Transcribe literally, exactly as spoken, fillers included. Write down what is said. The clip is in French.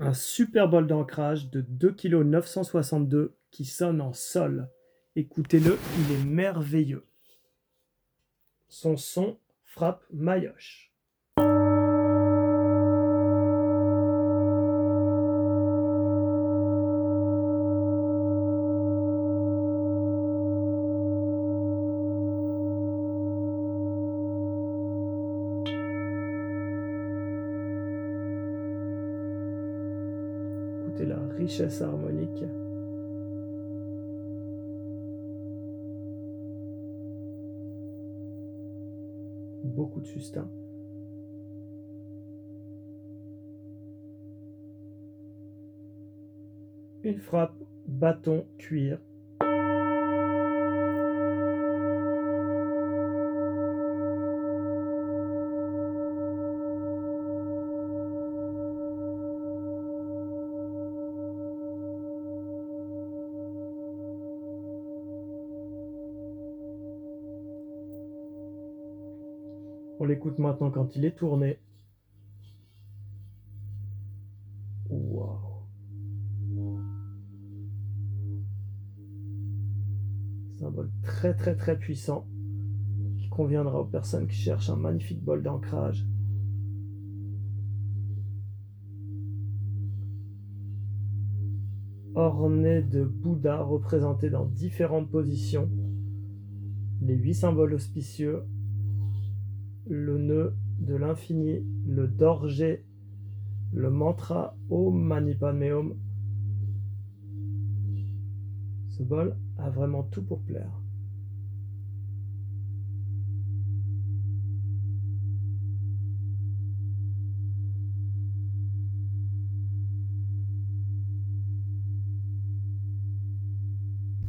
Un super bol d'ancrage de deux virgule neuf cent soixante-deux kilos qui sonne en sol. Écoutez-le, il est merveilleux. Son son frappe Mayoche. Écoutez la richesse harmonique. Beaucoup de sustain. Une frappe, bâton, cuir. On l'écoute maintenant quand il est tourné. Waouh! C'est un bol très très très puissant qui conviendra aux personnes qui cherchent un magnifique bol d'ancrage. Orné de Bouddha représentés dans différentes positions, les huit symboles auspicieux, le nœud de l'infini, le dorje, le mantra Om Mani Padme Hum. Ce bol a vraiment tout pour plaire.